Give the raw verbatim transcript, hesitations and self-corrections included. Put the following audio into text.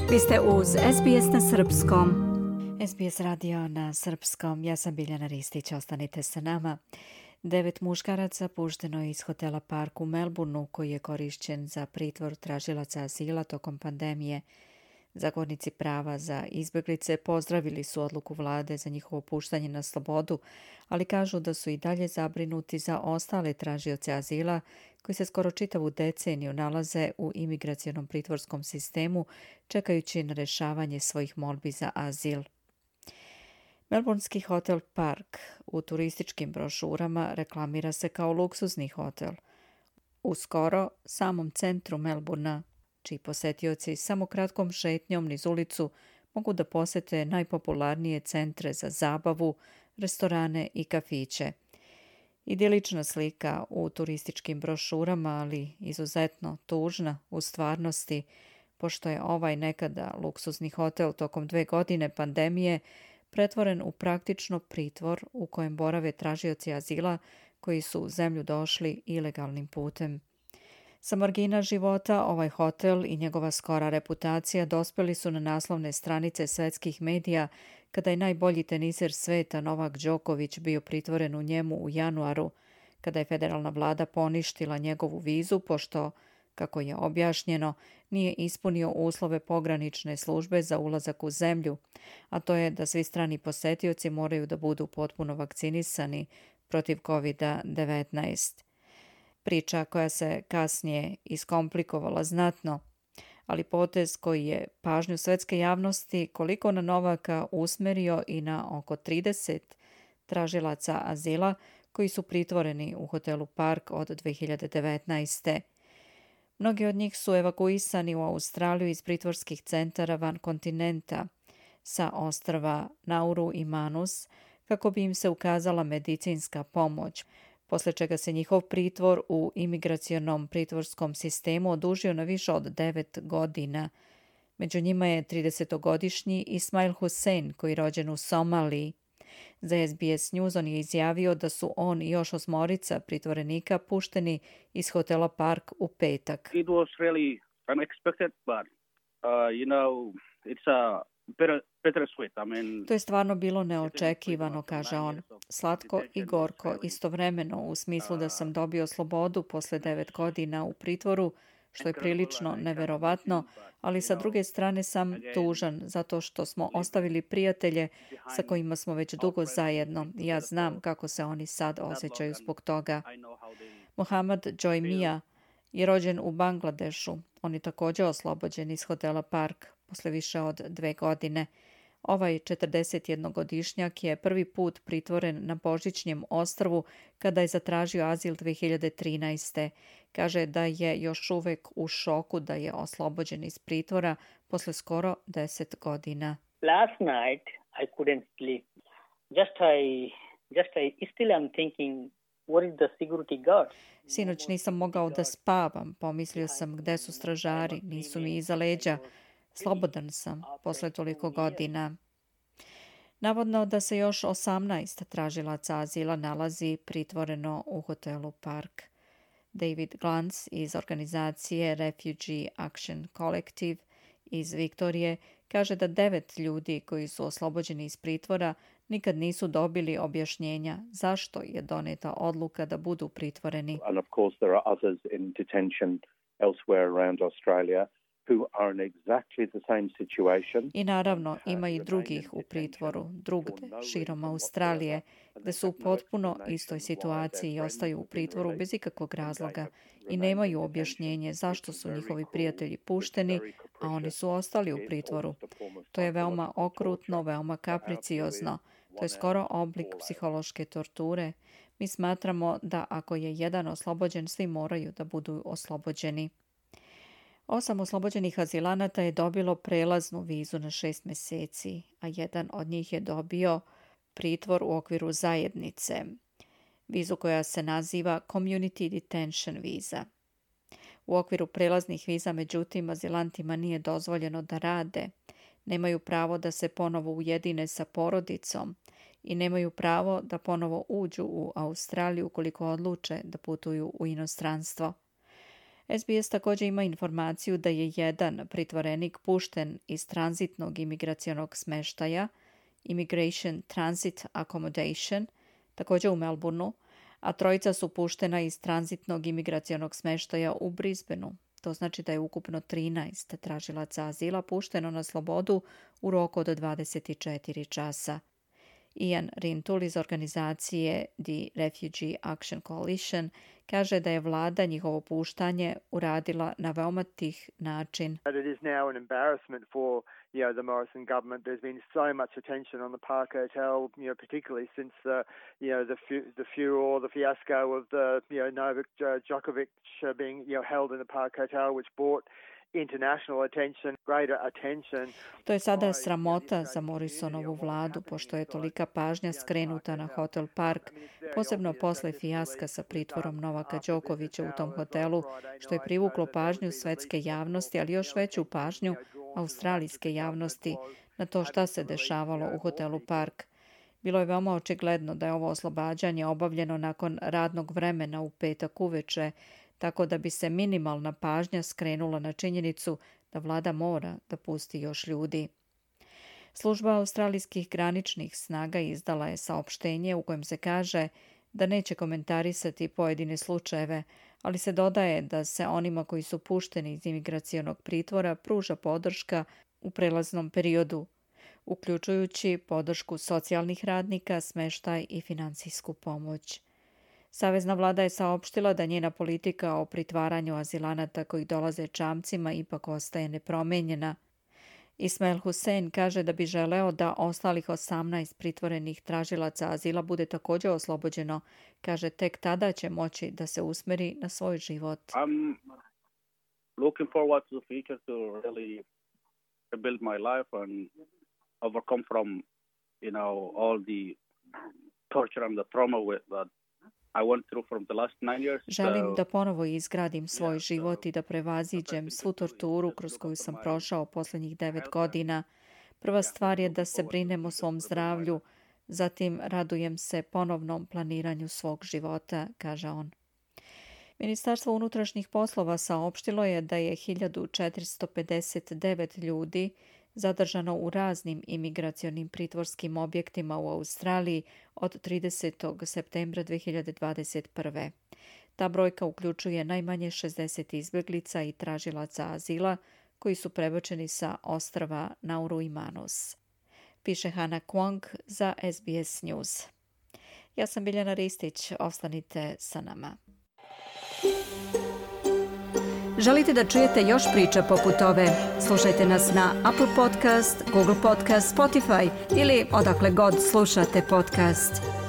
Vi ste uz S B S na srpskom. S B S radio na srpskom. Ja sam Biljana Ristić, ostanite sa nama. Devet muškaraca pušteno je iz hotela Park u Melbourneu, koji je korišćen za pritvor tražilaca azila tokom pandemije. Zagovornici prava za izbjeglice pozdravili su odluku vlade za njihovo puštanje na slobodu, ali kažu da su i dalje zabrinuti za ostale tražioce azila koji se skoro čitavu deceniju nalaze u imigracionom pritvorskom sistemu, čekajući na rješavanje svojih molbi za azil. Melbournski hotel Park u turističkim brošurama reklamira se kao luksuzni hotel. U skoro samom centru Melbourna, čiji posetioci samo kratkom šetnjom niz ulicu mogu da posete najpopularnije centre za zabavu, restorane i kafiće. Idilična slika u turističkim brošurama, ali izuzetno tužna u stvarnosti, pošto je ovaj nekada luksuzni hotel tokom dve godine pandemije pretvoren u praktično pritvor u kojem borave tražioci azila koji su u zemlju došli ilegalnim putem. Sa margina života ovaj hotel i njegova skora reputacija dospeli su na naslovne stranice svetskih medija kada je najbolji teniser sveta Novak Đoković bio pritvoren u njemu u januaru, kada je federalna vlada poništila njegovu vizu pošto, kako je objašnjeno, nije ispunio uslove pogranične službe za ulazak u zemlju, a to je da svi strani posetioci moraju da budu potpuno vakcinisani protiv kovid devetnaest. Priča koja se kasnije iskomplikovala znatno, ali potez koji je pažnju svetske javnosti koliko na Novaka usmerio i na oko trideset tražilaca azila koji su pritvoreni u hotelu Park od dve hiljade devetnaeste. Mnogi od njih su evakuisani u Australiju iz pritvorskih centara van kontinenta, sa ostrva Nauru i Manus, kako bi im se ukazala medicinska pomoć, posle čega se njihov pritvor u imigracionom pritvorskom sistemu odužio na više od devet godina. Među njima je tridesetogodišnji Ismail Hussein, koji je rođen u Somaliji. Za S B S News on je izjavio da su on i još osmorica pritvorenika pušteni iz hotela Park u petak. It was really unexpected, but uh, you know, it's a better To je stvarno bilo neočekivano, kaže on. Slatko i gorko istovremeno, u smislu da sam dobio slobodu posle devet godina u pritvoru, što je prilično neverovatno, ali sa druge strane sam tužan zato što smo ostavili prijatelje sa kojima smo već dugo zajedno. Ja znam kako se oni sad osjećaju zbog toga. Mohamed Joy je rođen u Bangladešu. On je također oslobođen iz hotela Park posle više od dve godine. Ovaj četrdesetjednogodišnjak je prvi put pritvoren na Božićnjem ostrvu kada je zatražio azil dve hiljade trinaeste. Kaže da je još uvek u šoku da je oslobođen iz pritvora posle skoro deset godina. Last night I couldn't sleep. Just I, just I still am thinking what is the security guard? Sinoć nisam mogao da spavam. Pomislio sam gde su stražari, nisu mi iza leđa. Slobodan sam posle toliko godina. Navodno da se još osamnaest tražilaca azila nalazi pritvoreno u hotelu Park. David Glantz iz organizacije Refugee Action Collective iz Viktorije kaže da devet ljudi koji su oslobođeni iz pritvora nikad nisu dobili objašnjenja zašto je doneta odluka da budu pritvoreni. And of course there are others in detention elsewhere around Australia who are in exactly the same situation. I naravno ima i drugih u pritvoru, drugde, širom Australije, gde su u potpuno istoj situaciji i ostaju u pritvoru bez ikakvog razloga i nemaju objašnjenje zašto su njihovi prijatelji pušteni, a oni su ostali u pritvoru. To je veoma okrutno, veoma kapriciozno. To je skoro oblik psihološke torture. Mi smatramo da ako je jedan oslobođen, svi moraju da budu oslobođeni. Osam oslobođenih azilanata je dobilo prelaznu vizu na šest meseci, a jedan od njih je dobio pritvor u okviru zajednice, vizu koja se naziva Community Detention viza. U okviru prelaznih viza, međutim, azilantima nije dozvoljeno da rade, nemaju pravo da se ponovo ujedine sa porodicom i nemaju pravo da ponovo uđu u Australiju ukoliko odluče da putuju u inostranstvo. S B S također ima informaciju da je jedan pritvorenik pušten iz tranzitnog imigracionog smeštaja, Immigration Transit Accommodation, također u Melbourneu, a trojica su puštena iz tranzitnog imigracionog smeštaja u Brisbaneu. To znači da je ukupno trinaest tražilaca azila pušteno na slobodu u roku od dvadeset četiri časa. Ian Rintoul iz organizacije The Refugee Action Coalition kaže da je vlada njihovo puštanje uradila na veoma tih način. It is now an embarrassment for you know, the Morrison government. There's been so much attention on the Park Hotel, you know, particularly since uh, you know the fu- the furor, the fiasco of the you know Novak Djokovic uh, being you know held in the Park Hotel, which brought international attention, greater attention. To je sada sramota za Morrisonovu vladu, pošto je tolika pažnja skrenuta na Hotel Park, posebno posle fijaska sa pritvorom Novaka Đokovića u tom hotelu, što je privuklo pažnju svetske javnosti, ali još veću pažnju australijske javnosti na to šta se dešavalo u hotelu Park. Bilo je veoma očigledno da je ovo oslobađanje obavljeno nakon radnog vremena u petak uveče, tako da bi se minimalna pažnja skrenula na činjenicu da vlada mora da pusti još ljudi. Služba australijskih graničnih snaga izdala je saopštenje u kojem se kaže da neće komentarisati pojedine slučajeve, ali se dodaje da se onima koji su pušteni iz imigracionog pritvora pruža podrška u prelaznom periodu, uključujući podršku socijalnih radnika, smeštaj i finansijsku pomoć. Savezna vlada je saopštila da njena politika o pritvaranju azilanata koji dolaze čamcima ipak ostaje nepromenjena. Ismail Hussein kaže da bi želeo da ostalih osamnaest pritvorenih tražilaca azila bude također oslobođeno. Kaže, tek tada će moći da se usmeri na svoj život. I'm looking forward to the future to really rebuild my life and overcome from, you know, all the torture and the trauma with that I went through from the last nine years. Želim da ponovo izgradim svoj život i da prevaziđem svu torturu kroz koju sam prošao posljednjih devet godina. Prva stvar je da se brinem o svom zdravlju, zatim radujem se ponovnom planiranju svog života, kaže on. Ministarstvo unutrašnjih poslova saopštilo je da je hiljadu četiristo pedeset devet ljudi zadržano u raznim imigracionim pritvorskim objektima u Australiji od tridesetog septembra dve hiljade dvadeset prve. Ta brojka uključuje najmanje šezdeset izbjeglica i tražilaca azila koji su prebačeni sa ostrva Nauru i Manus. Piše Hana Kwong za S B S News. Ja sam Biljana Ristić, ostanite sa nama. Želite da čujete još priča poput ove? Slušajte nas na Apple Podcast, Google Podcast, Spotify ili odakle god slušate podcast.